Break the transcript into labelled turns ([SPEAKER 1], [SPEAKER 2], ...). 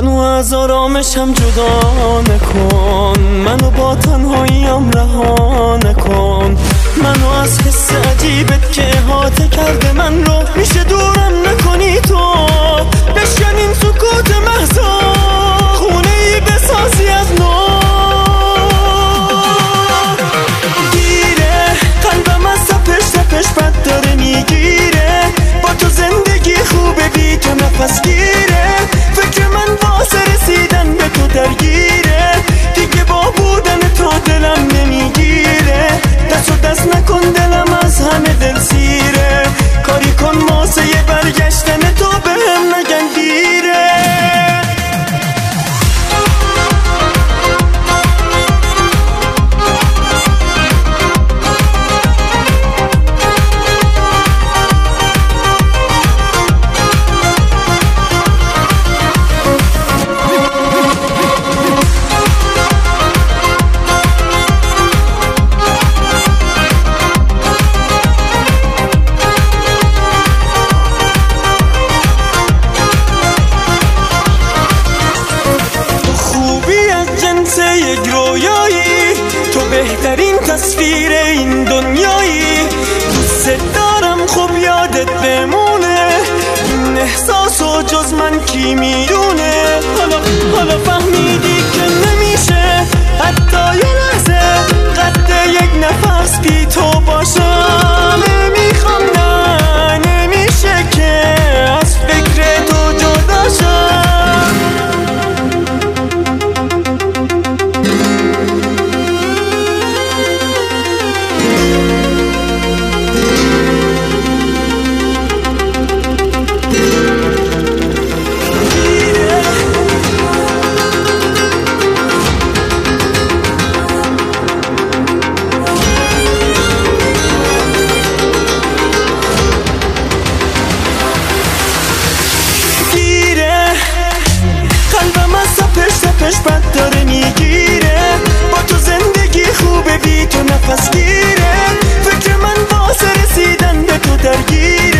[SPEAKER 1] منو از آرامشم جدا نکن، منو با تنهاییم رها نکن، منو از حس عجیبت که احاطه کرده من رو میشه دورم نکنی تو. بشکن این سکوت محضا، خونه ای بسازی از نو. گیره قلبم از تپش بد داره میگیره، با تو زندگی خوبه بی تو نفس گیره. فکر من واسه رسیدن به تو درگیره، دیگه با بودن تو دلم نمیگیره. دست و دست نکن دلم از همه دل سیره، کاری کن واسه یه برگشتن تو بهم نگن دیره. یک رویایی تو بهترین تصویر این دنیایی. دوست دارم خوب یادت بمونه، این احساسو جز من کی میدونه. حالا فهمیدی که نمیشه حتی یه لحظه قد یک نفس بی تو باشم. نمیخوام نه نمیشه که از فکر تو جدا شم. قلبم از تپش بد داره میگیره، با تو زندگی خوبه بی تو نفس گیره. فکر من واسه رسیدن به تو درگیره.